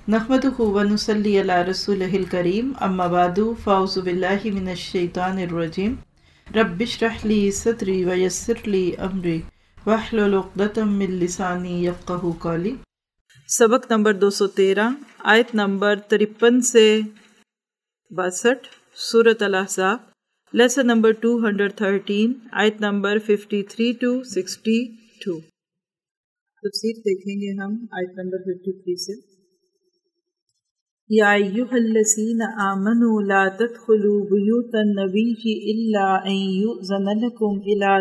نحمدہ ونصلی علی رسولہ الکریم اما بعد فاعوذ باللہ من الشیطان الرجیم رب اشرح لی صدری ویسر لی امری واحلل عقدۃ من لسانی یفقہوا قولی۔ سبق نمبر 213، آیت نمبر 53 سے 62، سورۃ الاحزاب، لیسن نمبر 213، آیت نمبر 53 to 62۔ تفسیر دیکھیں گے ہم آیت نمبر 53 سے۔ یا ایھا الذین آمنوا لا تدخلوا بیوت النبی الا ان یؤذن لکم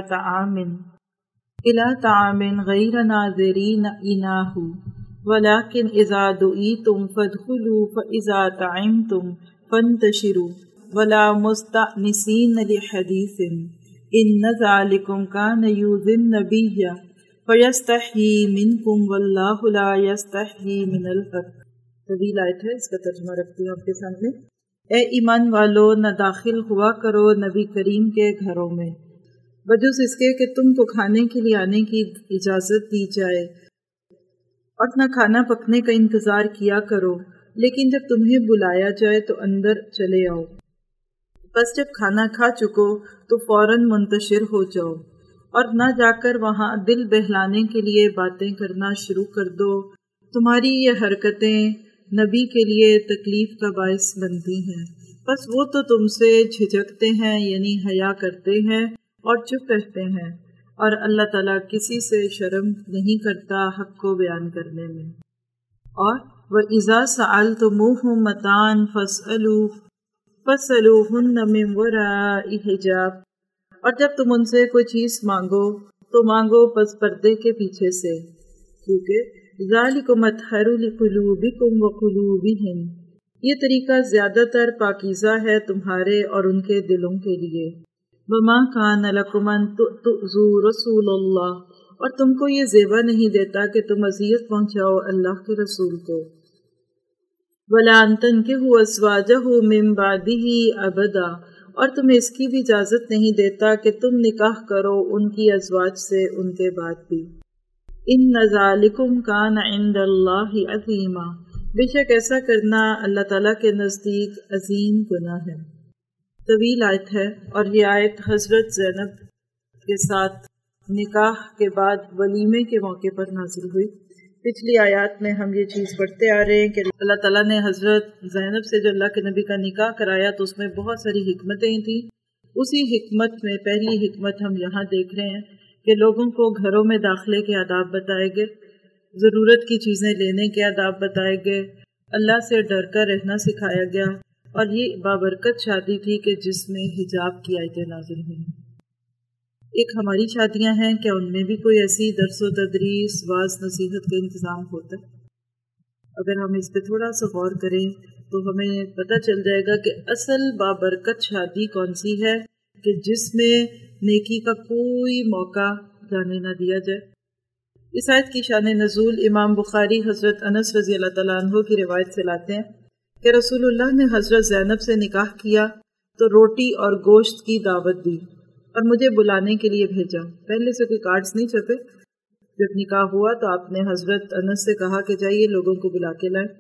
الی طعام غیر ناظرین اناہ ولکن اذا دعیتم فادخلوا فاذا طعمتم فانتشروا ولا مستأنسین لحدیث ان ذلکم کان یؤذی النبی فیستحیی منکم واللہ لا یستحیی من الحق۔ طویل آیت ہے، اس کا ترجمہ رکھتی ہوں آپ کے سامنے۔ اے ایمان والو، نہ داخل ہوا کرو نبی کریم کے گھروں میں بجز اس کے کہ تم کو کھانے کے لیے آنے کی اجازت دی جائے، اور نہ کھانا پکنے کا انتظار کیا کرو، لیکن جب تمہیں بلایا جائے تو اندر چلے آؤ، بس جب کھانا کھا چکو تو فوراً منتشر ہو جاؤ، اور نہ جا کر وہاں دل بہلانے کے لیے باتیں کرنا شروع کر دو۔ تمہاری یہ حرکتیں نبی کے لیے تکلیف کا باعث بنتی ہیں، بس وہ تو تم سے جھجکتے ہیں، یعنی حیا کرتے ہیں اور چپ رہتے ہیں، اور اللہ تعالیٰ کسی سے شرم نہیں کرتا حق کو بیان کرنے میں۔ اور وَإِذَا سَأَلْتُمُوهُم مَّتَاعًا فَاسْأَلُوهُنَّ مِن وَرَاءِ حِجَابٍ، اور جب تم ان سے کوئی چیز مانگو تو مانگو پس پردے کے پیچھے سے، کیونکہ ذَلِكُمْ أَطْهَرُ لِقُلُوبِكُمْ وَقُلُوبِهِمْ، یہ طریقہ زیادہ تر پاکیزہ ہے تمہارے اور ان کے دلوں کے لیے۔ وَمَا كَانَ لَكُمْ أَن تُؤْذُوا رَسُولَ اللَّهِ، اور تم کو یہ زیبا نہیں دیتا کہ تم اذیت پہنچاؤ اللہ کے رسول کو۔ وَلَا أَن تَنكِحُوا أَزْوَاجَهُ مِن بَعْدِهِ أَبَدًا، اور تمہیں اس کی بھی اجازت نہیں دیتا کہ تم نکاح کرو ان کی ازواج سے ان کے بعد بھی۔ ان ذالکم کان عند اللہ عظیما، بے شک ایسا کرنا اللہ تعالیٰ کے نزدیک عظیم گناہ ہے۔ طویل آیت ہے، اور یہ آیت حضرت زینب کے ساتھ نکاح کے بعد ولیمے کے موقع پر نازل ہوئی۔ پچھلی آیات میں ہم یہ چیز پڑھتے آ رہے ہیں کہ اللہ تعالیٰ نے حضرت زینب سے جو اللہ کے نبی کا نکاح کرایا تو اس میں بہت ساری حکمتیں تھیں۔ اسی حکمت میں پہلی حکمت ہم یہاں دیکھ رہے ہیں کہ لوگوں کو گھروں میں داخلے کے آداب بتائے گئے، ضرورت کی چیزیں لینے کے آداب بتائے گئے، اللہ سے ڈر کر رہنا سکھایا گیا، اور یہ بابرکت شادی تھی کہ جس میں حجاب کی آیتیں نازل ہوئیں۔ ایک ہماری شادیاں ہیں، کیا ان میں بھی کوئی ایسی درس و تدریس، واعظ نصیحت کا انتظام ہوتا ہے؟ اگر ہم اس پہ تھوڑا سا غور کریں تو ہمیں پتہ چل جائے گا کہ اصل بابرکت شادی کون سی ہے کہ جس میں نیکی کا کوئی موقع جانے نہ دیا جائے۔ اس آیت کی شان نزول امام بخاری حضرت انس رضی اللہ تعالیٰ عنہ کی روایت سے لاتے ہیں کہ رسول اللہ نے حضرت زینب سے نکاح کیا تو روٹی اور گوشت کی دعوت دی اور مجھے بلانے کے لیے بھیجا۔ پہلے سے کوئی کارڈز نہیں چھپے۔ جب نکاح ہوا تو آپ نے حضرت انس سے کہا کہ جائیے لوگوں کو بلا کے لائیں۔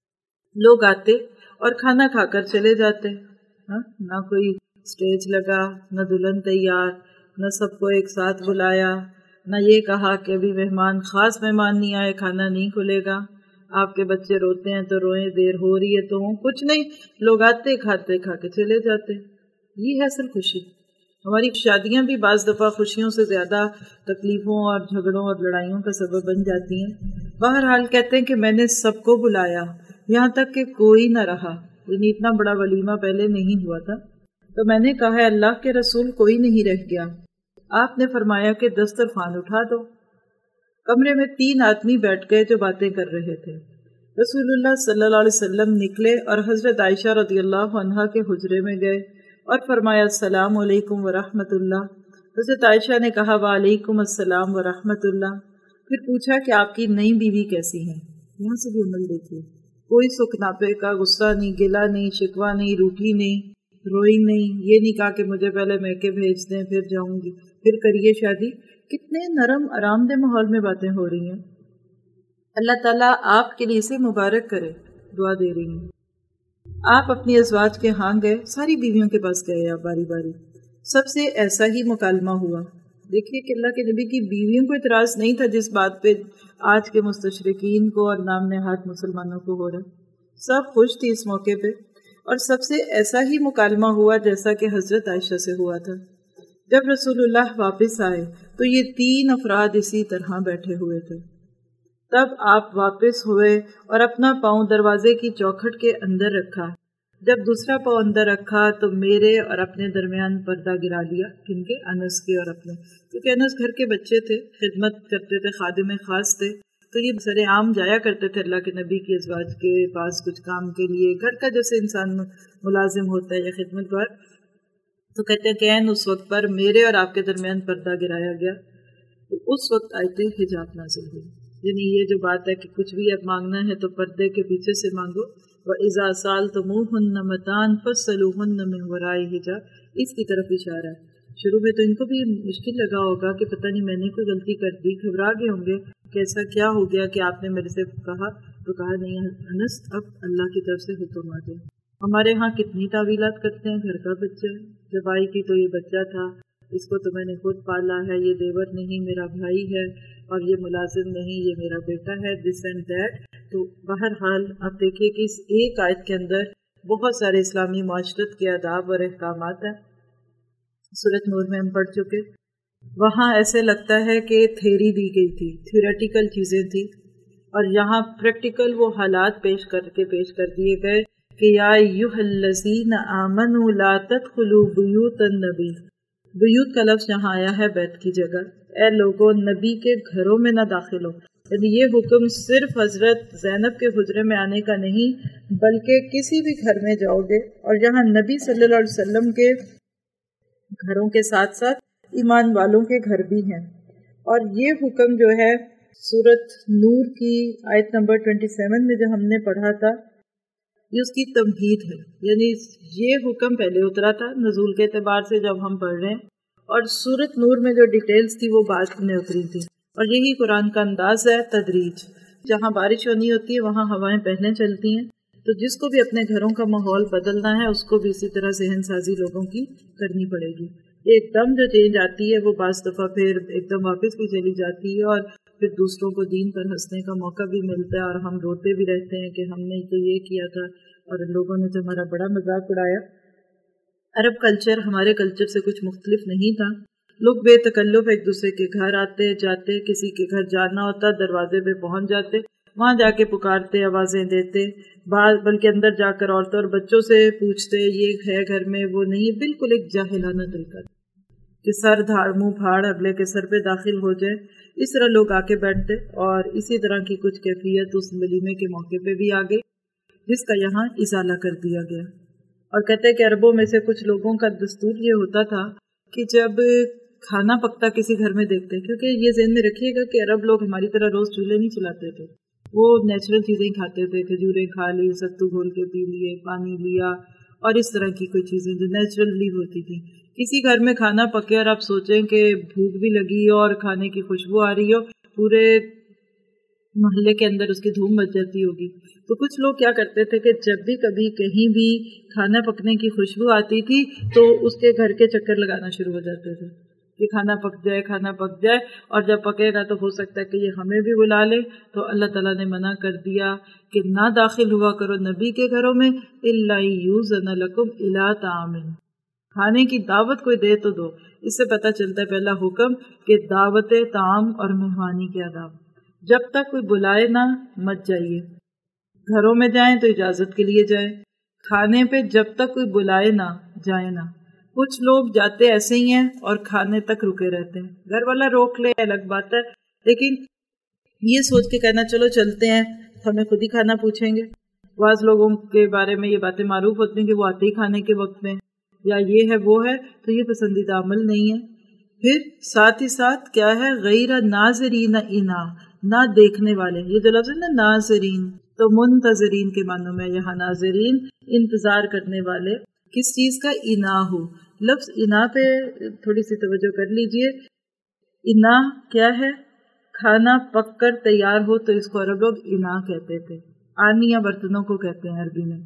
لوگ آتے اور کھانا کھا کر چلے جاتے، نہ کوئی اسٹیج لگا، نہ دلہن تیار، نہ سب کو ایک ساتھ بلایا، نہ یہ کہا کہ ابھی مہمان، خاص مہمان نہیں آئے، کھانا نہیں کھلے گا، آپ کے بچے روتے ہیں تو روئیں، دیر ہو رہی ہے تو کچھ نہیں، لوگ آتے کھاتے کھا کے چلے جاتے۔ یہ ہے اصل خوشی۔ ہماری شادیاں بھی بعض دفعہ خوشیوں سے زیادہ تکلیفوں اور جھگڑوں اور لڑائیوں کا سبب بن جاتی ہیں۔ بہرحال کہتے ہیں کہ میں نے سب کو بلایا، یہاں تک کہ کوئی نہ رہا، یعنی اتنا بڑا ولیمہ پہلے نہیں ہوا تھا۔ تو میں نے کہا اللہ کے رسول کوئی نہیں رہ گیا۔ آپ نے فرمایا کہ دسترخوان اٹھا دو۔ کمرے میں 3 آدمی بیٹھ گئے جو باتیں کر رہے تھے۔ رسول اللہ صلی اللہ علیہ وسلم نکلے اور حضرت عائشہ رضی اللہ عنہا کے حجرے میں گئے اور فرمایا السلام علیکم ورحمۃ اللہ۔ حضرت عائشہ نے کہا وعلیکم السلام ورحمۃ اللہ۔ پھر پوچھا کہ آپ کی نئی بیوی کیسی ہے؟ یہاں سے بھی عمل دیکھیے، کوئی سکھ ناپے کا، غصہ نہیں، گلہ نہیں، شکوہ نہیں، روٹھی نہیں، روئی نہیں، یہ نہیں کہا کہ مجھے پہلے میکے بھیج دیں پھر جاؤں گی پھر کریے شادی۔ کتنے نرم آرام دہ ماحول میں باتیں ہو رہی ہیں۔ اللہ تعالیٰ آپ کے لیے اسے مبارک کرے۔ دعا دے رہی ہیں. آپ اپنی ازواج کے ہاں گئے، ساری بیویوں کے پاس گئے آپ باری باری، سب سے ایسا ہی مکالمہ ہوا. دیکھیے کہ اللہ کے نبی کی بیویوں کو اعتراض نہیں تھا جس بات پہ آج کے مستشرقین کو اور نام نہاد مسلمانوں کو ہو رہا. سب خوش تھی اس موقع پہ، اور سب سے ایسا ہی مکالمہ ہوا جیسا کہ حضرت عائشہ سے ہوا تھا. جب رسول اللہ واپس آئے تو یہ 3 افراد اسی طرح بیٹھے ہوئے تھے. تب آپ واپس ہوئے اور اپنا پاؤں دروازے کی چوکھٹ کے اندر رکھا. جب دوسرا پاؤں اندر رکھا تو میرے اور اپنے درمیان پردہ گرا لیا. کن کے؟ انس کے اور اپنے، کیونکہ انس گھر کے بچے تھے، خدمت کرتے تھے، خادم خاص تھے، تو یہ سر عام جایا کرتے تھے اللہ کے نبی کی ازواج کے پاس کچھ کام کے لیے، گھر کا جیسے انسان ملازم ہوتا ہے یا خدمت گار. تو کہتے ہیں کہ اس وقت پر میرے اور آپ کے درمیان پردہ گرایا گیا. تو اس وقت آیت حجاب نازل ہوئی. یعنی یہ جو بات ہے کہ کچھ بھی اب مانگنا ہے تو پردے کے پیچھے سے مانگو. وَإِذَا سَأَلْتُمُوهُنَّ مَتَاعًا فَاسْأَلُوهُنَّ مِنْ وَرَاءِ حِجَابٍ، اس کی طرف اشارہ ہے. شروع میں تو ان کو بھی مشکل لگا ہوگا کہ پتہ نہیں میں نے کوئی غلطی کر دی، گھبرا گئے ہوں گے کہ ایسا کیا ہو گیا کہ آپ نے میرے سے کہا. تو کہا نہیں انس، اب اللہ کی طرف سے حکم آ گیا. ہمارے ہاں کتنی تعویلات کرتے ہیں، گھر کا بچہ ہے، جب آئی تھی تو یہ بچہ تھا، اس کو تو میں نے خود پالا ہے، یہ دیور نہیں میرا بھائی ہے، اور یہ ملازم نہیں یہ میرا بیٹا ہے، دس اینڈ دیٹ. تو بہرحال آپ دیکھیے کہ اس ایک آیت کے اندر بہت سارے اسلامی معاشرت کے آداب اور احکامات ہیں. سورۃ نور میں ہم پڑھ چکے. وہاں ایسے لگتا ہے کہ تھیری دی گئی تھی، تھیوریٹیکل چیزیں تھی، اور یہاں پریکٹیکل وہ حالات پیش کر دیے گئے کہ یا ایھا الذین آمنوا لا تدخلوا بیوت النبی. بیوت کا لفظ یہاں آیا ہے بیت کی جگہ. اے لوگوں، نبی کے گھروں میں نہ داخل ہو. یعنی یہ حکم صرف حضرت زینب کے حجرے میں آنے کا نہیں، بلکہ کسی بھی گھر میں جاؤ گے، اور یہاں نبی صلی اللہ علیہ وسلم کے گھروں کے ساتھ ساتھ ایمان والوں کے گھر بھی ہیں. اور یہ حکم جو ہے سورۃ نور کی آیت نمبر 27 میں جو ہم نے پڑھا تھا، یہ اس کی تمہید ہے. یعنی یہ حکم پہلے اترا تھا نزول کے اعتبار سے جب ہم پڑھ رہے ہیں، اور سورۃ نور میں جو ڈیٹیلز تھی وہ بعد میں اتری تھی. اور یہی قرآن کا انداز ہے، تدریج. جہاں بارش ہونی ہوتی ہے وہاں ہوائیں پہلے چلتی ہیں، تو جس کو بھی اپنے گھروں کا ماحول بدلنا ہے اس کو بھی اسی طرح ذہن سازی لوگوں کی کرنی پڑے گی. ایک دم جو چینج آتی ہے وہ بعض دفعہ پھر ایک دم واپس بھی چلی جاتی ہے، اور پھر دوسروں کو دین پر ہنسنے کا موقع بھی ملتا ہے، اور ہم روتے بھی رہتے ہیں کہ ہم نے تو یہ کیا تھا اور لوگوں نے تو ہمارا بڑا مذاق اڑایا. عرب کلچر ہمارے کلچر سے کچھ مختلف نہیں تھا. لوگ بے تکلف ایک دوسرے کے گھر آتے جاتے، کسی کے گھر جانا ہوتا دروازے پہ پہنچ جاتے، وہاں جا کے پکارتے، آوازیں دیتے، بلکہ اندر جا کر عورتوں اور بچوں سے پوچھتے یہ ہے گھر میں، وہ نہیں. بالکل ایک جاہلانہ طریقہ کہ سر دھاڑ منہ پھاڑ اگلے کے سر پہ داخل ہو جائے. اس طرح لوگ آ کے بیٹھتے، اور اسی طرح کی کچھ کیفیت اس ولیمے کے موقع پہ بھی آ گئی، جس کا یہاں ازالہ کر دیا گیا. اور کہتے ہیں کہ عربوں میں سے کچھ لوگوں کا دستور یہ ہوتا تھا کہ جب کھانا پکتا کسی گھر میں دیکھتے، کیونکہ یہ ذہن میں رکھیے گا کہ عرب لوگ ہماری طرح روز چولہے نہیں چلاتے تھے، وہ نیچرل چیزیں کھاتے تھے، کھجوریں کھا لی، ستو گھول کے پی لیے، پانی لیا، اور اس طرح کی کوئی چیزیں جو نیچرلی ہوتی تھی. کسی گھر میں کھانا پکے اور آپ سوچیں کہ بھوک بھی لگی ہو اور کھانے کی خوشبو آ رہی ہو، پورے محلے کے اندر اس کی دھوم مچ جاتی ہوگی. تو کچھ لوگ کیا کرتے تھے کہ جب بھی کبھی کہیں بھی کھانا پکنے کی خوشبو آتی تھی تو اس کے گھر کے چکر لگانا شروع ہو جاتے تھے کہ کھانا پک جائے، کھانا پک جائے، اور جب پکے گا تو ہو سکتا ہے کہ یہ ہمیں بھی بلا لے. تو اللہ تعالیٰ نے منع کر دیا کہ نہ داخل ہوا کرو نبی کے گھروں میں الا یؤذن لکم الی طعام. کھانے کی دعوت کوئی دے تو دو. اس سے پتہ چلتا ہے پہلا حکم کہ دعوت طعام اور مہمانی کے آداب. جب تک کوئی بلائے نہ مت جائیے. گھروں میں جائیں تو اجازت کے لیے جائیں، کھانے پہ جب تک کوئی بلائے نہ جائیں نہ. کچھ لوگ جاتے ایسے ہی ہیں اور کھانے تک رکے رہتے ہیں. گھر والا روک لے الگ بات ہے، لیکن یہ سوچ کے کہنا چلو چلتے ہیں، ہمیں خود ہی کھانا پوچھیں گے. بعض لوگوں کے بارے میں یہ باتیں معروف ہوتی ہیں کہ وہ آتے ہی کھانے کے وقت میں، یا یہ ہے وہ ہے، تو یہ پسندیدہ عمل نہیں ہے. پھر ساتھ ہی ساتھ کیا ہے، غیر ناظرین انا، نہ دیکھنے والے. یہ جو لفظ ہے نا ناظرین، تو منتظرین کے معنوں میں یہاں ناظرین انتظار کرنے والے. کس چیز کا؟ انا ہو. لفظ انا پہ تھوڑی سی توجہ کر لیجئے. انا کیا ہے؟ کھانا پک کر تیار ہو تو اس کو عرب لوگ انا کہتے تھے. آنیا برتنوں کو کہتے ہیں عربی میں.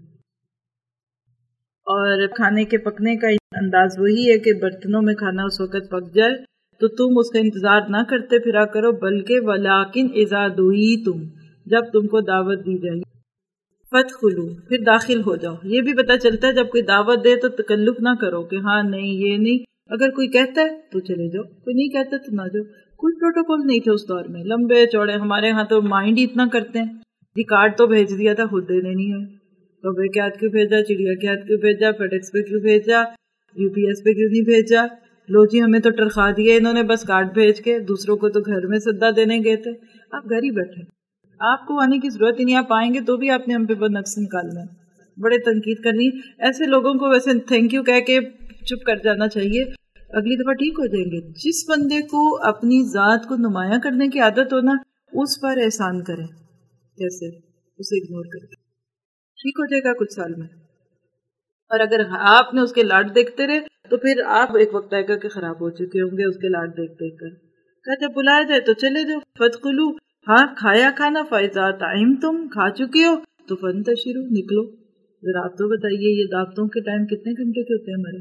اور کھانے کے پکنے کا انداز وہی ہے کہ برتنوں میں کھانا اس وقت پک جائے تو تم اس کا انتظار نہ کرتے پھرا کرو، بلکہ ولیکن اذا دعیتم، جب تم کو دعوت دی جائے، فادخلوا، پھر داخل ہو جاؤ. یہ بھی پتہ چلتا ہے جب کوئی دعوت دے تو تکلف نہ کرو کہ ہاں نہیں یہ نہیں، اگر کوئی کہتا ہے تو چلے جاؤ، کوئی نہیں کہتا تو نہ جاؤ. کوئی پروٹوکول نہیں تھا اس دور میں، لمبے چوڑے. ہمارے ہاں تو مائنڈ ہی اتنا کرتے ہیں جی، کارڈ تو بھیج دیا تھا، خود دینے نہیں ہے، کبے کے ہاتھ کیوں بھیجا، چڑیا کے ہاتھ کیوں بھیجا، فیڈیکس پہ کیوں بھیجا، یو پی ایس پہ کیوں نہیں بھیجا. لو جی ہمیں تو ٹرخا دیا انہوں نے بس کارڈ بھیج کے، دوسروں کو تو گھر میں سدا دینے گئے تھے. آپ گھر ہی بیٹھے، آپ کو آنے کی ضرورت ہی نہیں، آپ آئیں گے تو بھی آپ نے ہم پہ بد نقص نکالنا ہے، بڑے تنقید کرنی. ایسے لوگوں کو ویسے تھینک یو کہہ کے چپ کر جانا چاہیے، اگلی دفعہ ٹھیک ہو جائیں گے. جس بندے کو اپنی ذات کو نمایاں کرنے کی عادت ہو نا، اس پر احسان کریں، جیسے اسے اگنور کر کے ٹھیک ہو جائے گا کچھ سال میں. اور اگر آپ نے اس کے لاڈ دیکھتے رہے تو پھر آپ ایک وقت آئے گا کہ خراب ہو چکے ہوں گے اس کے لاڈ دیکھ دیکھ کر. کہتے بلایا جائے تو چلے جاؤ، فادخلوا، ہاں کھایا کھانا، فاذا طعمتم، کھا چکے ہو تو فانتشروا، نکلو. ذرا آپ تو بتائیے یہ دعوتوں کے ٹائم کتنے گھنٹے کے ہوتے ہیں ہمارے؟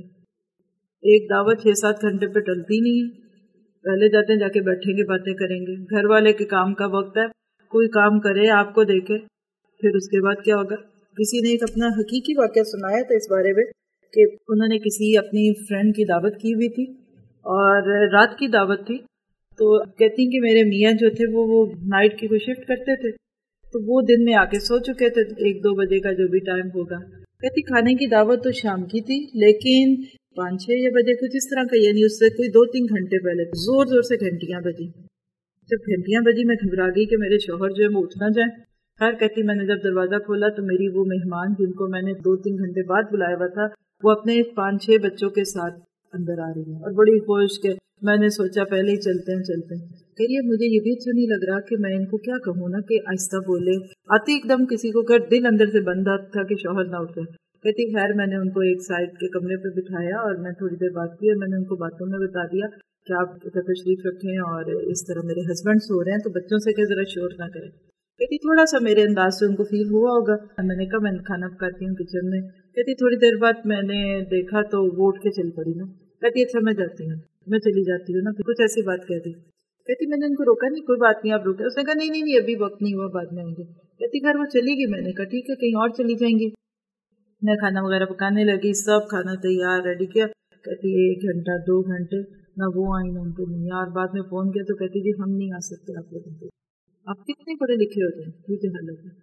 ایک دعوت 6-7 گھنٹے پہ ٹلتی نہیں ہے. پہلے جاتے ہیں جا کے بیٹھیں گے، باتیں کریں گے. گھر والے کے کام کا وقت ہے، کوئی کام کرے آپ کو دیکھے، پھر اس کے بعد کیا ہوگا. کسی نے ایک اپنا حقیقی واقعہ سنایا تھا اس بارے میں کہ انہوں نے کسی اپنی فرینڈ کی دعوت کی ہوئی تھی اور رات کی دعوت تھی. تو کہتی ہیں کہ میرے میاں جو تھے وہ نائٹ کی کوئی شفٹ کرتے تھے، تو وہ دن میں آ کے سو چکے تھے 1-2 بجے کا جو بھی ٹائم ہوگا. کہتی کھانے کی دعوت تو شام کی تھی، لیکن 5-6 بجے کچھ اس طرح کا، یعنی اس سے کوئی 2-3 گھنٹے پہلے زور زور سے گھنٹیاں بجی. جب گھنٹیاں بجی میں گھبرا گئی کہ میرے شوہر جو ہے وہ اٹھ نہ جائیں. خیر کہتی میں نے جب دروازہ کھولا تو میری وہ مہمان جن کو میں نے 2-3 گھنٹے بعد بلایا ہوا تھا وہ اپنے 5-6 بچوں کے ساتھ اندر آ رہی ہیں اور بڑی خوش کہ میں نے سوچا پہلے ہی چلتے ہیں. کہیے مجھے یہ بھی اچھا نہیں لگ رہا کہ میں ان کو کیا کہوں نا کہ آہستہ بولے. آتی ایک دم کسی کو کر دل اندر سے بندہ تھا کہ شوہر نہ اٹھے. کہتی خیر میں نے ان کو ایک سائڈ کے کمرے پہ بٹھایا اور میں تھوڑی دیر بات کی اور میں نے ان کو باتوں میں بتا دیا کہ آپ تشریف رکھیں اور اس طرح میرے ہسبینڈ سو رہے ہیں تو بچوں سے کہ ذرا شور نہ کریں. کہتی تھوڑا سا میرے انداز سے ان کو فیل ہوا ہوگا. میں نے کہا میں کھانا پکاتی ہوں کچن میں. کہتی تھوڑی دیر بعد میں نے دیکھا تو وہ اٹھ کے چل پڑی نا. کہتی اچھا میں جاتی ہوں، میں چلی جاتی ہوں نا. پھر کچھ ایسی بات کہہ دی. کہتی میں نے ان کو روکا نہیں، کوئی بات نہیں آپ روکے. اس نے کہا نہیں ابھی وقت نہیں ہوا، بعد میں آئیں گے. کہتی گھر وہ چلی گئی. میں نے کہا ٹھیک ہے کہیں اور چلی جائیں گی. میں کھانا وغیرہ پکانے لگی، سب کھانا تیار ریڈی کیا. کہتی 1 گھنٹہ 2 گھنٹے نہ وہ آئی نہ ان کو نہیں. اور بعد میں فون کیا تو کہتی جی ہم نہیں آ سکتے آپ لوگوں کو. آپ کتنے پڑھے لکھے ہوتے ہیں، یہ حالت ہے.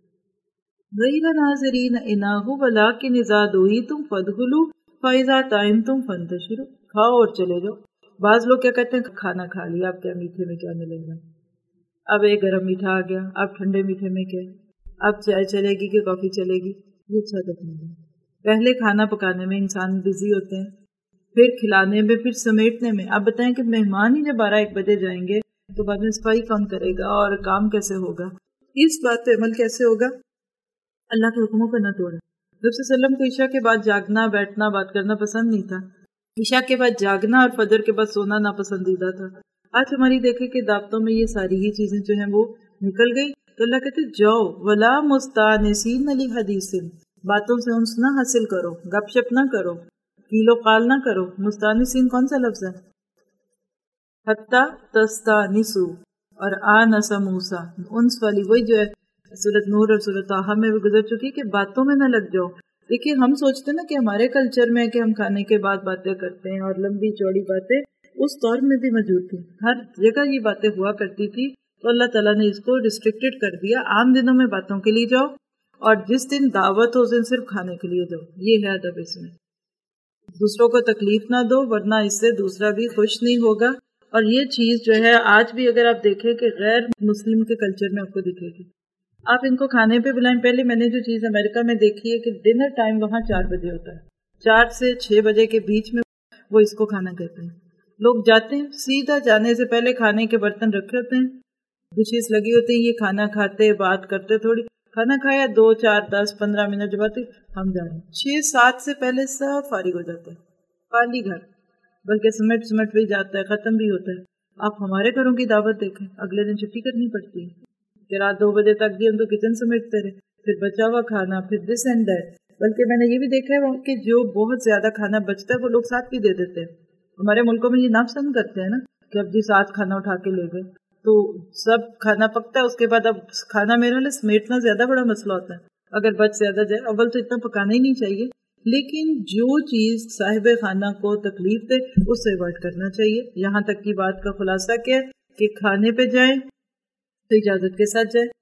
غیر ناظرین اناہ ولکن اذا دعیتم فادخلوا فاذا طعمتم فانتشروا، کھاؤ اور چلے جاؤ. بعض لوگ کیا کہتے ہیں کھانا کھا لیا اب کیا میٹھے میں کیا ملے گا، اب ایک گرم میٹھا آ گیا، اب ٹھنڈے میٹھے میں کیا، اب چائے چلے گی کہ کافی چلے گی. یہ اچھا تو نہیں ہے. پہلے کھانا پکانے میں انسان بزی ہوتے ہیں، پھر کھلانے میں، پھر سمیٹنے میں. آپ بتائیں کہ مہمان ہی جب 12-1 بجے جائیں گے تو بعد میں صفائی کون کرے گا اور کام کیسے ہوگا؟ اس بات پہ عمل کیسے ہوگا؟ اللہ کے حکموں کو نہ توڑیں. نبی صلی اللہ علیہ وسلم کو عشاء کے بعد جاگنا، بیٹھنا، بات کرنا پسند نہیں تھا. عشاء کے بعد جاگنا اور فجر کے بعد سونا ناپسندیدہ تھا. آج ہماری دیکھیں کہ دعوتوں میں یہ ساری ہی چیزیں جو ہیں وہ نکل گئی. تو اللہ کہتے جاؤ ولا مستانسین لحدیث، باتوں سے انس نہ حاصل کرو، گپ شپ نہ کرو، کیلو قال نہ کرو. مستانسین کون سا لفظ ہے؟ حتی تستانسو اور آنس موسیٰ، انس والی وہی جو ہے سورۃ نور اور سورۃ طٰہٰ میں بھی گزر چکی کہ باتوں میں نہ لگ جاؤ. دیکھیے ہم سوچتے ہیں نا کہ ہمارے کلچر میں کہ ہم کھانے کے بعد باتیں کرتے ہیں اور لمبی چوڑی باتیں اس دور میں بھی موجود تھی، ہر جگہ یہ باتیں ہوا کرتی تھی. تو اللہ تعالیٰ نے اس کو ریسٹرکٹڈ کر دیا. عام دنوں میں باتوں کے لیے جاؤ اور جس دن دعوت ہو اس دن صرف کھانے کے لیے جاؤ. یہ ہے ادب اس میں. دوسروں کو تکلیف نہ دو ورنہ اس سے دوسرا بھی خوش نہیں ہوگا. اور یہ چیز جو ہے آج بھی اگر آپ دیکھیں کہ غیر مسلم کے کلچر میں آپ کو دکھے گی. آپ ان کو کھانے پہ بلائیں. پہلے میں نے جو چیز امریکہ میں دیکھی ہے کہ ڈنر ٹائم وہاں 4 بجے ہوتا ہے، 4 سے 6 بجے کے بیچ میں وہ اس کو کھانا کہتے ہیں. لوگ جاتے ہیں سیدھا جانے سے پہلے کھانے کے برتن رکھے ہوتے ہیں، ڈشز لگی ہوتی ہیں، یہ کھانا کھاتے بات کرتے، تھوڑی کھانا کھایا 2 4 10 15 منٹ بعد ہم جا رہے ہیں. 6 7 سے پہلے سب فارغ ہو جاتے ہیں، خالی گھر، بلکہ سمٹ بھی جاتا ہے، ختم بھی ہوتا ہے. آپ ہمارے گھروں کی دعوت دیکھیں، اگلے دن چھٹی کرنی پڑتی ہے کہ رات 2 بجے تک بھی ہم تو کچن سمیٹتے رہے. پھر بچا ہوا کھانا، پھر دس اینڈ دیٹ. بلکہ میں نے یہ بھی دیکھا ہے کہ جو بہت زیادہ کھانا بچتا ہے وہ لوگ ساتھ بھی دے دیتے ہیں. ہمارے ملکوں میں یہ ناپسند کرتے ہیں نا کہ اب جی ساتھ کھانا اٹھا کے لے گئے، تو سب کھانا پکتا ہے، اس کے بعد اب کھانا میرے لیے سمیٹنا زیادہ بڑا مسئلہ ہوتا ہے. اگر بچ زیادہ جائے، اول تو اتنا پکانا ہی نہیں چاہیے، لیکن جو چیز صاحب خانہ کو تکلیف دے اس سے اوائڈ کرنا چاہیے. یہاں تک کی بات کا خلاصہ کیا ہے کہ کھانے پہ جائیں تو اجازت کے ساتھ جائیں،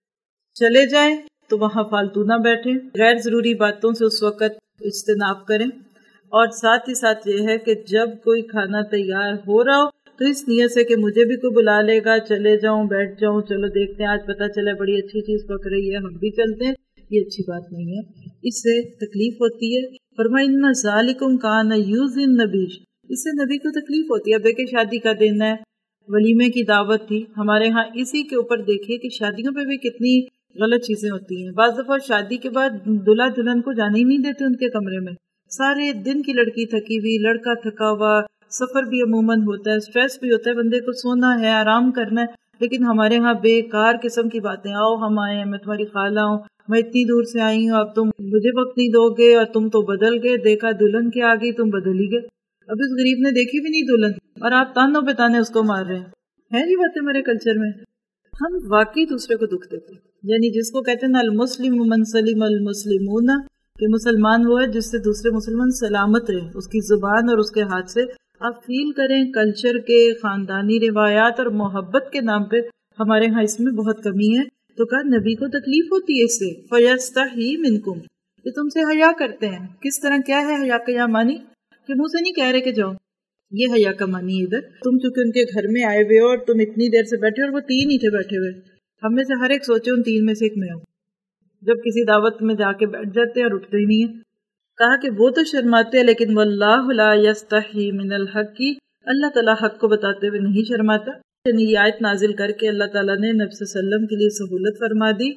چلے جائیں تو وہاں فالتو نہ بیٹھیں، غیر ضروری باتوں سے اس وقت اجتناب کریں. اور ساتھ ہی ساتھ یہ ہے کہ جب کوئی کھانا تیار ہو رہا ہو تو اس نیت سے کہ مجھے بھی کوئی بلا لے گا، چلے جاؤں، بیٹھ جاؤں، چلو دیکھتے ہیں، آج پتہ چلا بڑی اچھی چیز پک رہی ہے، ہم بھی چلتے ہیں، یہ اچھی بات نہیں ہے. اس سے تکلیف ہوتی ہے. فرمایا ان ذالکم کان یؤذی النبی، اس سے نبی کو تکلیف ہوتی ہے. اب دیکھیں شادی کا دن ہے، ولیمے کی دعوت تھی ہمارے ہاں، اسی کے اوپر دیکھیے کہ شادیوں پہ بھی کتنی غلط چیزیں ہوتی ہیں. بعض دفعہ شادی کے بعد دلہا دلہن کو جانے ہی نہیں دیتے ان کے کمرے میں. سارے دن کی لڑکی تھکی ہوئی، لڑکا تھکا ہوا، سفر بھی عموماً ہوتا ہے، اسٹریس بھی ہوتا ہے، بندے کو سونا ہے، آرام کرنا ہے. لیکن ہمارے ہاں بیکار قسم کی باتیں، آؤ ہم آئے ہیں، میں تمہاری خالہ ہوں، میں اتنی دور سے آئی ہوں، اب تم مجھے وقت نہیں دو گے، اور تم تو بدل گئے، دیکھا دلہن کے آ گئی، تم بدل ہی گئے. اب اس غریب نے دیکھی بھی نہیں دلہن اور آپ تانوں پہ تانے اس کو مار رہے ہیں. یہ باتیں ہمارے کلچر میں ہم واقعی دوسرے کو دکھ دیتے ہیں. یعنی جس کو کہتے ہیں نا المسلم من سلم المسلمون، کہ مسلمان وہ ہے جس سے دوسرے مسلمان سلامت رہے، اس کی زبان اور اس کے ہاتھ سے. آپ فیل کریں کلچر کے، خاندانی روایات اور محبت کے نام پہ ہمارے ہاں اس میں بہت کمی ہے. تو کہا نبی کو تکلیف ہوتی ہے اس سے، فَيَسْتَحْيِي مِنْكُمْ، کہ تم سے حیا کرتے ہیں. کس طرح، کیا ہے حیا کا یہ معنی؟ کہ منہ سے نہیں کہہ رہے کہ جاؤ، یہ حیا کا معنی ہے. ادھر تم چونکہ ان کے گھر میں آئے ہوئے اور تم اتنی دیر سے بیٹھے، اور وہ 3 ہی تھے بیٹھے ہوئے، ہم میں سے ہر ایک سوچے ان 3 میں سے ایک میں ہوں. جب کسی دعوت میں جا کے بیٹھ جاتے ہیں اور اٹھتے ہی نہیں ہیں. کہا کہ وہ تو شرماتے ہیں، لیکن واللہ لا یستحی من الحق، اللہ تعالیٰ حق کو بتاتے ہوئے نہیں شرماتا. یعنی یہ آیت نازل کر کے اللہ تعالیٰ نے نبی صلی اللہ علیہ وسلم کے لیے سہولت فرما دی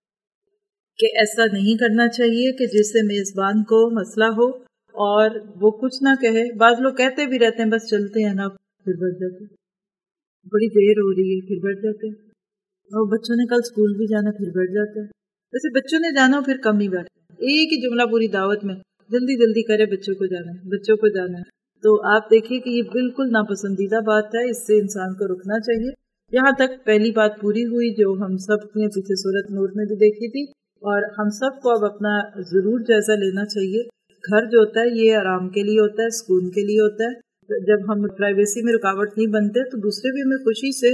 کہ ایسا نہیں کرنا چاہیے کہ جس سے میزبان کو مسئلہ ہو اور وہ کچھ نہ کہے. بعض لوگ کہتے بھی رہتے ہیں بس چلتے ہیں نا، پھر بیٹھ جاتے ہیں، بڑی دیر ہو رہی ہے، پھر بیٹھ جاتے ہیں، اور بچوں نے کل اسکول بھی جانا، پھر بیٹھ جاتے ہیں. ویسے بچوں نے جانا ہو پھر کم ہی بیٹھتے ہیں. ایک ہی جملہ پوری دعوت میں، جلدی جلدی کرے، بچوں کو جانا ہے، بچوں کو جانا ہے. تو آپ دیکھیے کہ یہ بالکل ناپسندیدہ بات ہے، اس سے انسان کو رکنا چاہیے. یہاں تک پہلی بات پوری ہوئی جو ہم سب نے پیچھے سورۃ نور میں بھی دیکھی تھی، اور ہم سب کو اب اپنا ضرور جائزہ لینا چاہیے. گھر جو ہوتا ہے یہ آرام کے لیے ہوتا ہے، سکون کے لیے ہوتا ہے. جب ہم پرائیویسی میں رکاوٹ نہیں بنتے تو دوسرے بھی ہمیں خوشی سے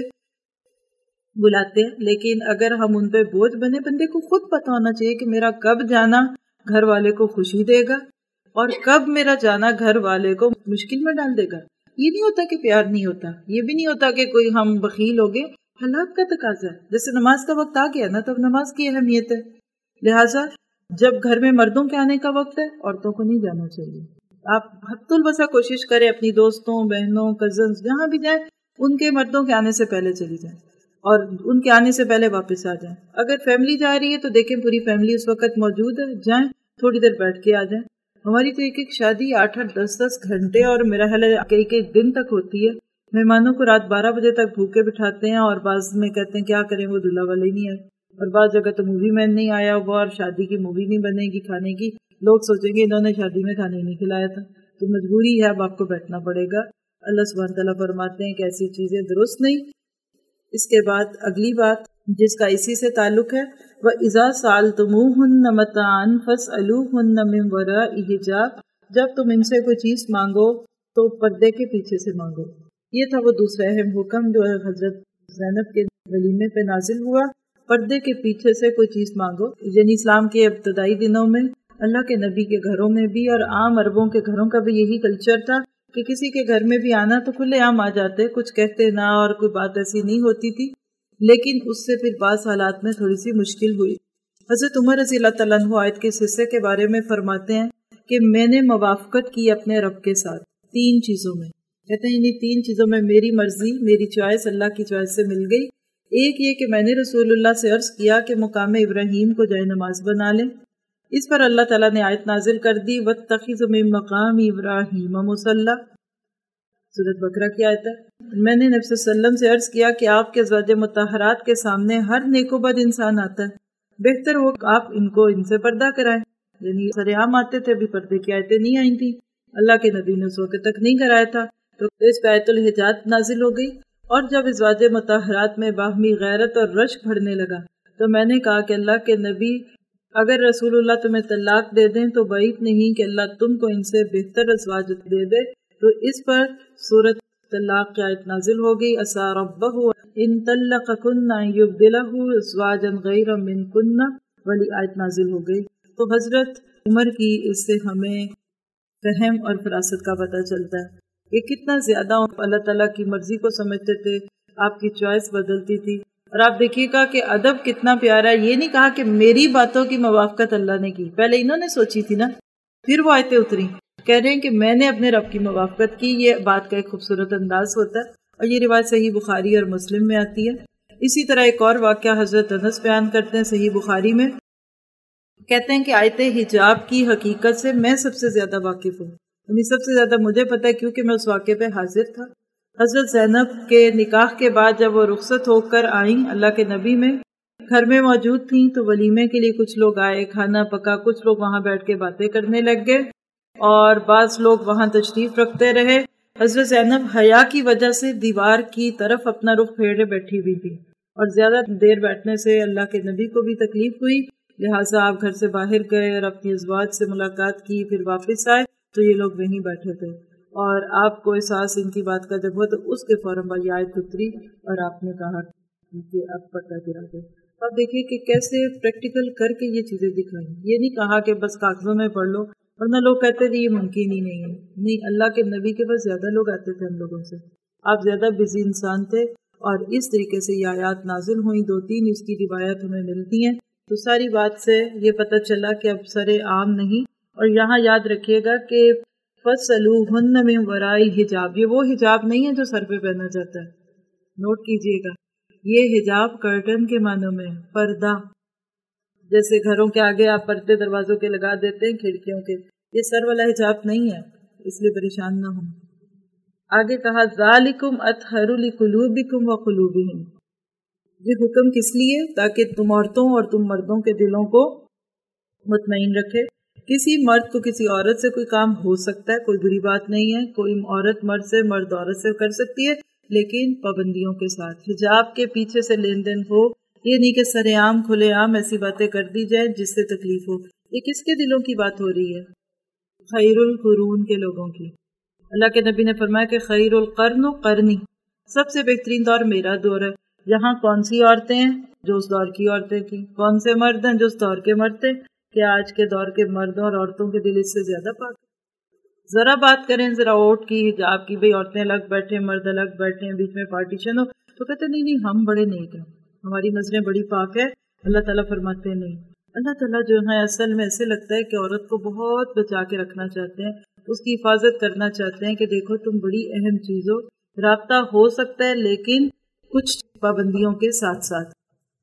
بلاتے ہیں. لیکن اگر ہم ان پہ بوجھ بنے، بندے کو خود پتہ ہونا چاہیے کہ میرا کب جانا گھر والے کو خوشی دے گا اور کب میرا جانا گھر والے کو مشکل میں ڈال دے گا. یہ نہیں ہوتا کہ پیار نہیں ہوتا، یہ بھی نہیں ہوتا کہ کوئی ہم بخیل ہو گئے. حالات کا تقاضا ہے. جیسے نماز کا وقت آ گیا نا، تب نماز کی اہمیت ہے. لہٰذا جب گھر میں مردوں کے آنے کا وقت ہے، عورتوں کو نہیں جانا چاہیے. آپ حد الوسع کوشش کریں اپنی دوستوں، بہنوں، کزنز جہاں بھی جائیں، ان کے مردوں کے آنے سے پہلے چلی جائیں اور ان کے آنے سے پہلے واپس آ جائیں. اگر فیملی جا رہی ہے تو دیکھیں پوری فیملی اس وقت موجود ہے، جائیں تھوڑی دیر بیٹھ کے آ جائیں. ہماری تو ایک شادی 8-8 10-10 گھنٹے اور میرا خیال ہے کئی دن تک ہوتی ہے. مہمانوں کو رات 12 بجے تک بھوکے بٹھاتے ہیں، اور بعض میں کہتے ہیں کیا کریں وہ دلہا والا ہی نہیں آئے، اور بعض جگہ تو مووی مین نہیں آیا ہوا اور شادی کی مووی نہیں بنے گی کھانے کی. لوگ سوچیں گے انہوں نے شادی میں کھانے نہیں کھلایا تھا. تو مجبوری ہے، اب آپ کو بیٹھنا پڑے گا. اللہ سبحانہ تعالیٰ فرماتے ہیں کہ ایسی چیزیں درست نہیں. اس کے بعد اگلی بات جس کا اسی سے تعلق ہے، وَإِذَا سَأَلْتُمُوهُنَّ مَتَاعًا فَاسْأَلُوهُنَّ مِنْ وَرَاءِ حِجَابٍ، جب تم ان سے کوئی چیز مانگو تو پردے کے پیچھے سے مانگو. یہ تھا وہ دوسرا اہم حکم جو حضرت زینب کے ولیمے پہ نازل ہوا. پردے کے پیچھے سے کوئی چیز مانگو. یعنی اسلام کے ابتدائی دنوں میں اللہ کے نبی کے گھروں میں بھی اور عام عربوں کے گھروں کا بھی یہی کلچر تھا کہ کسی کے گھر میں بھی آنا تو کھلے عام آ جاتے، کچھ کہتے نہ، اور کوئی بات ایسی نہیں ہوتی تھی. لیکن اس سے پھر بعض حالات میں تھوڑی سی مشکل ہوئی. حضرت عمر رضی اللہ تعالیٰ عنہ آیت کے حصے کے بارے میں فرماتے ہیں کہ میں نے موافقت کی اپنے رب کے ساتھ 3 چیزوں میں. کہتے ہیں انہیں 3 چیزوں میں میری مرضی، میری چوائس اللہ کی چوائس سے مل گئی. ایک یہ کہ میں نے رسول اللہ سے عرض کیا کہ مقام ابراہیم کو جائے نماز بنا لیں. اس پر اللہ تعالیٰ نے آیت نازل کر دی وَاتَّخِذُ مِن مَّقَامِ إِبْرَاهِيمَ مُصَلًّى، سورۃ بقرہ کی آیت ہے. میں نے نبی صلی اللہ علیہ وسلم سے عرض کیا کہ آپ کے ازواج مطہرات کے سامنے ہر نیک و بد انسان آتا ہے، بہتر ہو آپ ان کو ان سے پردہ کرائیں. یعنی سرعام آتے تھے، ابھی پردے کی آیتیں نہیں آئی تھیں، اللہ کے نبی نے اس وقت تک نہیں کرایا تھا، تو اس پہ آیت الحجاب نازل ہو گئی. اور جب ازواج مطہرات میں باہمی غیرت اور رشک بڑھنے لگا تو میں نے کہا کہ اللہ کے نبی اگر رسول اللہ تمہیں طلاق دے دیں تو بعید نہیں کہ اللہ تم کو ان سے بہتر ازواج دے دے. تو اس پر سورۃ طلاق کی آیت نازل ہو گئی، عسیٰ ربہ ان طلقکن ان یبدلہ ازواجا غیر منکن والی آیت نازل ہو گئی. تو حضرت عمر کی اس سے ہمیں فہم اور فراست کا پتہ چلتا ہے کہ کتنا زیادہ اللہ تعالیٰ کی مرضی کو سمجھتے تھے، آپ کی چوائس بدلتی تھی. اور آپ دیکھیے گا کہ ادب کتنا پیارا ہے. یہ نہیں کہا کہ میری باتوں کی موافقت اللہ نے کی، پہلے انہوں نے سوچی تھی نا، پھر وہ آیتیں اتری. کہہ رہے ہیں کہ میں نے اپنے رب کی موافقت کی. یہ بات کا ایک خوبصورت انداز ہوتا ہے اور یہ روایت صحیح بخاری اور مسلم میں آتی ہے. اسی طرح ایک اور واقعہ حضرت انس بیان کرتے ہیں صحیح بخاری میں، کہتے ہیں کہ آیت حجاب کی حقیقت سے میں سب سے زیادہ واقف ہوں، یعنی سب سے زیادہ مجھے پتہ ہے کیونکہ میں اس واقعے پہ حاضر تھا. حضرت زینب کے نکاح کے بعد جب وہ رخصت ہو کر آئیں اللہ کے نبی میں گھر میں موجود تھیں تو ولیمے کے لیے کچھ لوگ آئے، کھانا پکا، کچھ لوگ وہاں بیٹھ کے باتیں کرنے لگ گئے اور بعض لوگ وہاں تشریف رکھتے رہے. حضرت زینب حیا کی وجہ سے دیوار کی طرف اپنا رخ پھیرے بیٹھی ہوئی تھی اور زیادہ دیر بیٹھنے سے اللہ کے نبی کو بھی تکلیف ہوئی، لہٰذا آپ گھر سے باہر گئے اور اپنی ازواج سے ملاقات کی، پھر واپس آئے تو یہ لوگ وہیں بیٹھے تھے اور آپ کو احساس ان کی بات کا جب ہوا تو اس کے فوراً بعد یہ آیت اتری اور آپ نے کہا کہ اب پردہ گرا دے. اب دیکھیے کہ کیسے پریکٹیکل کر کے یہ چیزیں دکھائیں. یہ نہیں کہا کہ بس کاغذوں میں پڑھ لو، ورنہ لوگ کہتے تھے یہ ممکن ہی نہیں ہے. نہیں، اللہ کے نبی کے پاس زیادہ لوگ آتے تھے ہم لوگوں سے، آپ زیادہ بزی انسان تھے اور اس طریقے سے یہ آیات نازل ہوئیں. 2-3 اس کی روایت ہمیں ملتی ہیں. تو ساری بات سے یہ پتہ چلا کہ اب سر عام نہیں. اور یہاں یاد رکھیے گا کہ فَاسْأَلُوهُنَّ مِنْ وَرَاءِ حجاب، یہ وہ حجاب نہیں ہے جو سر پہ پہنا جاتا ہے. نوٹ کیجئے گا، یہ حجاب کرٹن کے معنوں میں پردہ، جیسے گھروں کے آگے آپ پردے دروازوں کے لگا دیتے ہیں، کھڑکیوں کے، یہ سر والا حجاب نہیں ہے، اس لیے پریشان نہ ہوں. آگے کہا ذَلِكُمْ أَطْهَرُ لِقُلُوبِكُمْ وَقُلُوبِهِمْ، یہ حکم کس لیے؟ تاکہ تم عورتوں اور تم مردوں کے دلوں کو مطمئن رکھے. کسی مرد کو کسی عورت سے کوئی کام ہو سکتا ہے، کوئی بری بات نہیں ہے. کوئی عورت مرد سے، مرد عورت سے کر سکتی ہے، لیکن پابندیوں کے ساتھ. حجاب کے پیچھے سے لین دین ہو، یہ نہیں کہ سر عام کھلے عام ایسی باتیں کر دی جائیں جس سے تکلیف ہو. یہ کس کے دلوں کی بات ہو رہی ہے؟ خیر القرون کے لوگوں کی. اللہ کے نبی نے فرمایا کہ خیر القرن قرنی، سب سے بہترین دور میرا دور ہے. یہاں کون سی عورتیں ہیں؟ جو اس دور کی عورتیں تھیں. کون سے مرد ہیں؟ جو اس دور کے مرد تھے. کیا آج کے دور کے مردوں اور عورتوں کے دل اس سے زیادہ پاک؟ ذرا بات کریں ذرا ووٹ کی، حجاب کی، بھئی عورتیں الگ بیٹھیں مرد الگ بیٹھیں، بیچ میں پارٹیشن ہو، تو کہتے نہیں ہم بڑے نیک ہیں، ہماری نظریں بڑی پاک ہے. اللہ تعالیٰ فرماتے نہیں. اللہ تعالیٰ جو ہے اصل میں ایسے لگتا ہے کہ عورت کو بہت بچا کے رکھنا چاہتے ہیں، اس کی حفاظت کرنا چاہتے ہیں کہ دیکھو تم بڑی اہم چیز ہو. رابطہ ہو سکتا ہے لیکن کچھ پابندیوں کے ساتھ ساتھ.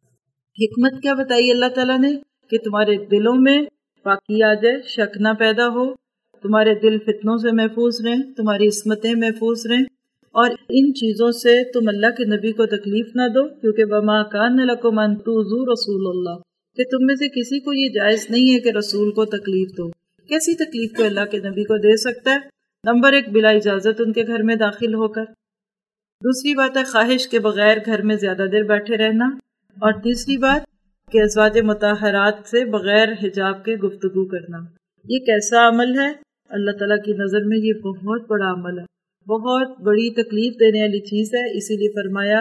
حکمت کیا بتائی اللہ تعالیٰ نے؟ کہ تمہارے دلوں میں پاکی آ جائے، شک نہ پیدا ہو، تمہارے دل فتنوں سے محفوظ رہیں، تمہاری عصمتیں محفوظ رہیں، اور ان چیزوں سے تم اللہ کے نبی کو تکلیف نہ دو. کیونکہ وَمَا كَانَ لَكُمْ أَن تُؤْذُوا رَسُولَ اللَّهِ، کہ تم میں سے کسی کو یہ جائز نہیں ہے کہ رسول کو تکلیف دو. کیسی تکلیف کو اللہ کے نبی کو دے سکتا ہے؟ نمبر 1، بلا اجازت ان کے گھر میں داخل ہو کر. دوسری بات ہے خواہش کے بغیر گھر میں زیادہ دیر بیٹھے رہنا. اور تیسری بات کہ ازواج مطہرات سے بغیر حجاب کے گفتگو کرنا. یہ کیسا عمل ہے؟ اللہ تعالیٰ کی نظر میں یہ بہت بڑا عمل ہے، بہت بڑی تکلیف دینے والی چیز ہے. اسی لیے فرمایا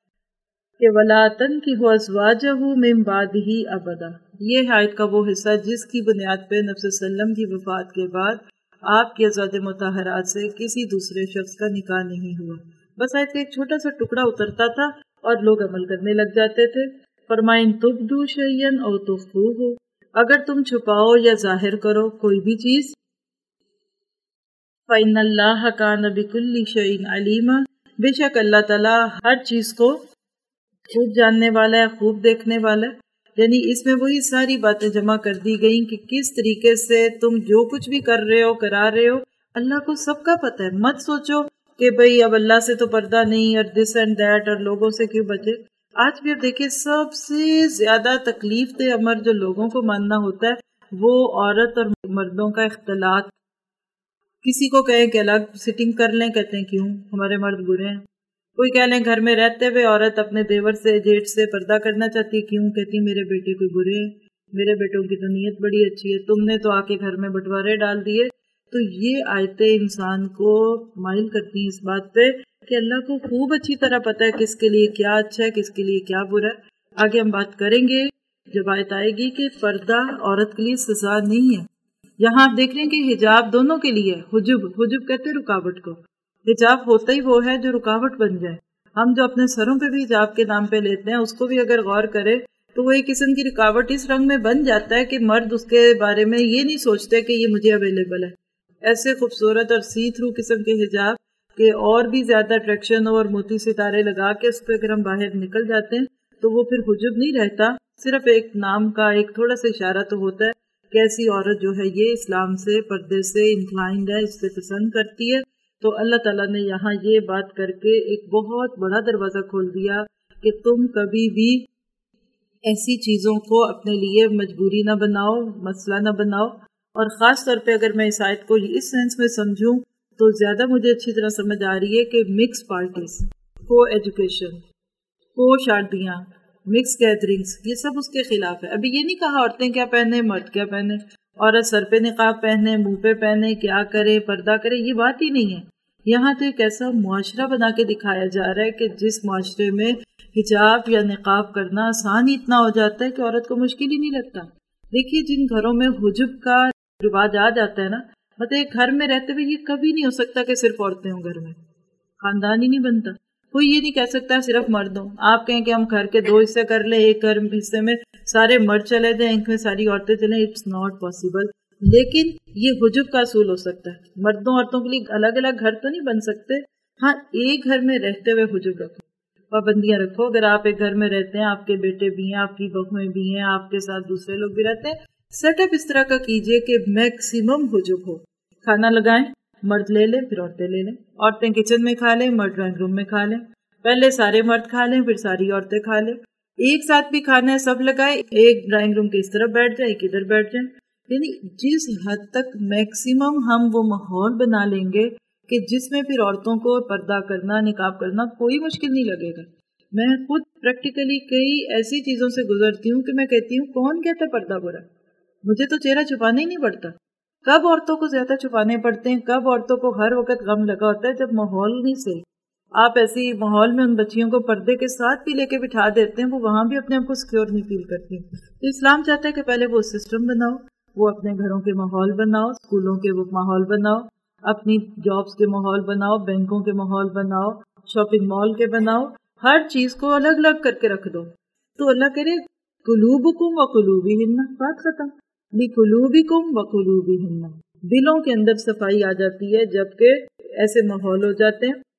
کہ وَلَا تَنْكِحُوا أَزْوَاجَهُ مِن بَعْدِهِ أَبَدًا. یہ آیت کا وہ حصہ جس کی بنیاد پہ نبی صلی اللہ علیہ وسلم کی وفات کے بعد آپ کی ازواج مطہرات سے کسی دوسرے شخص کا نکاح نہیں ہوا. بس آیت کا ایک چھوٹا سا ٹکڑا اترتا تھا اور لوگ عمل کرنے لگ جاتے تھے. فرمائن تبدو شیئن او تخفوہ، اگر تم چھپاؤ یا ظاہر کرو کوئی بھی چیز، فإن اللہ کان بکل شیء علیما، بے شک اللہ تعالیٰ ہر چیز کو خوب جاننے والا ہے، خوب دیکھنے والا ہے. یعنی اس میں وہی ساری باتیں جمع کر دی گئیں کہ کس طریقے سے تم جو کچھ بھی کر رہے ہو کرا رہے ہو اللہ کو سب کا پتہ ہے. مت سوچو کہ بھئی اب اللہ سے تو پردہ نہیں اور دس اینڈ دیٹ اور لوگوں سے کیوں بچے. آج بھی اب دیکھیں سب سے زیادہ تکلیف دہ امر جو لوگوں کو ماننا ہوتا ہے وہ عورت اور مردوں کا اختلاط. کسی کو کہیں کہ الگ سٹنگ کر لیں، کہتے ہیں کیوں، ہمارے مرد برے ہیں. کوئی کہہ لیں گھر میں رہتے ہوئے عورت اپنے دیور سے جیٹ سے پردہ کرنا چاہتی ہے، کیوں، کہتی میرے بیٹے کوئی برے ہیں، میرے بیٹوں کی تو نیت بڑی اچھی ہے، تم نے تو آ کے گھر میں بٹوارے ڈال دیے. تو یہ آیتیں انسان کو مائل کرتی ہیں اس بات پہ کہ اللہ کو خوب اچھی طرح پتہ ہے کس کے لیے کیا اچھا ہے، کس کے لیے کیا برا ہے. آگے ہم بات کریں گے جب آیت آئے گی کہ پردہ عورت کے لیے سزا نہیں ہے. یہاں آپ دیکھ رہے ہیں کہ حجاب دونوں کے لیے. حجب کہتے ہیں رکاوٹ کو. حجاب ہوتا ہی وہ ہے جو رکاوٹ بن جائے. ہم جو اپنے سروں پہ بھی حجاب کے نام پہ لیتے ہیں اس کو بھی اگر غور کرے تو وہ ایک قسم کی رکاوٹ اس رنگ میں بن جاتا ہے کہ مرد اس کے بارے میں یہ نہیں سوچتے کہ یہ مجھے اویلیبل ہے. ایسے خوبصورت اور سی تھرو قسم کے حجاب کہ اور بھی زیادہ اٹریکشن اور موتی ستارے لگا کے اس پہ اگر ہم باہر نکل جاتے ہیں تو وہ پھر حجب نہیں رہتا، صرف ایک نام کا ایک تھوڑا سا اشارہ تو ہوتا ہے کہ ایسی عورت جو ہے یہ اسلام سے، پردے سے انکلائنڈ ہے، اس سے پسند کرتی ہے. تو اللہ تعالیٰ نے یہاں یہ بات کر کے ایک بہت بڑا دروازہ کھول دیا کہ تم کبھی بھی ایسی چیزوں کو اپنے لیے مجبوری نہ بناؤ، مسئلہ نہ بناؤ. اور خاص طور پہ اگر میں اس آیت کو اس سینس میں سمجھوں تو زیادہ مجھے اچھی طرح سمجھ آ رہی ہے کہ مکس پارٹیز، کو ایجوکیشن، کو شادیاں، مکس گیدرنگز، یہ سب اس کے خلاف ہے. ابھی یہ نہیں کہا عورتیں کیا پہنے، مرد کیا پہنے، عورت سر پہ نقاب پہنے، منہ پہ پہنے، کیا کرے، پردہ کرے، یہ بات ہی نہیں ہے. یہاں تو ایک ایسا معاشرہ بنا کے دکھایا جا رہا ہے کہ جس معاشرے میں حجاب یا نقاب کرنا آسان ہی اتنا ہو جاتا ہے کہ عورت کو مشکل ہی نہیں لگتا. دیکھیے جن گھروں میں حجب کا رواج آ جاتا ہے نا، مطلب ایک گھر میں رہتے ہوئے یہ کبھی نہیں ہو سکتا کہ صرف عورتیں ہوں گھر میں، خاندان ہی نہیں بنتا. کوئی یہ نہیں کہہ سکتا صرف مرد ہوں. آپ کہیں کہ ہم گھر کے 2 حصے کر لیں، ایک گھر حصے میں سارے مرد چلے جائیں، ایک میں ساری عورتیں چلیں، اٹس ناٹ پاسبل. لیکن یہ حجب کا اصول ہو سکتا ہے. مردوں عورتوں کے لیے الگ الگ گھر تو نہیں بن سکتے. ہاں ایک گھر میں رہتے ہوئے حجب رکھو، پابندیاں رکھو. اگر آپ ایک گھر میں رہتے ہیں، آپ کے بیٹے بھی ہیں، آپ کی بہویں بھی ہیں، آپ کے ساتھ دوسرے لوگ بھی رہتے ہیں، سیٹ اپ اس طرح کا کیجئے کہ میکسیمم حجب ہو. کھانا لگائیں، مرد لے لیں پھر عورتیں لے لیں، عورتیں کچن میں کھا لیں، مرد ڈرائنگ روم میں کھا لیں، پہلے سارے مرد کھا لیں پھر ساری عورتیں کھا لیں. ایک ساتھ بھی کھانا ہے سب لگائے، ایک ڈرائنگ روم کے اس طرف بیٹھ جائے، ایک ادھر بیٹھ جائیں. یعنی جس حد تک میکسیمم ہم وہ ماحول بنا لیں گے کہ جس میں پھر عورتوں کو پردہ کرنا، نقاب کرنا کوئی مشکل نہیں لگے گا. میں خود پریکٹیکلی کئی ایسی چیزوں سے گزرتی ہوں کہ میں کہتی ہوں کون کہتا ہے پردہ برا؟ مجھے تو چہرہ چھپانا ہی نہیں پڑتا. کب عورتوں کو زیادہ چھپانے پڑتے ہیں، کب عورتوں کو ہر وقت غم لگا ہوتا ہے، جب ماحول نہیں صحیح. آپ ایسی ماحول میں ان بچیوں کو پردے کے ساتھ بھی لے کے بٹھا دیتے ہیں، وہ وہاں بھی اپنے آپ کو سیکیور نہیں فیل کرتی. تو اسلام چاہتا ہے کہ پہلے وہ سسٹم بناؤ، وہ اپنے گھروں کے ماحول بناؤ، اسکولوں کے وہ ماحول بناؤ، اپنی جابس کے ماحول بناؤ، بینکوں کے ماحول بناؤ، شاپنگ مال کے بناؤ، ہر چیز کو الگ الگ کر کے رکھ دو. تو اللہ کرے قلوبکم وقلوبہن، بات ختم. لقلوبکم وقلوبہن، دلوں کے اندر صفائی آ جاتی ہے جبکہ ایسے ماحول ہو جاتے ہیں.